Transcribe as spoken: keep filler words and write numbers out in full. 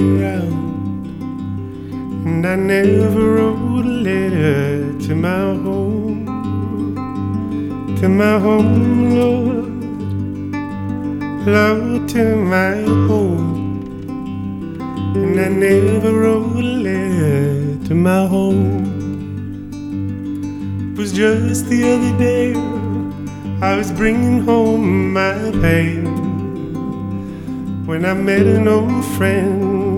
around. And I never wrote a letter to my home, to my home, Lord, Lord, to my home. And I never wrote a letter to my home. It was just the other day I was bringing home my pain when I met an old friend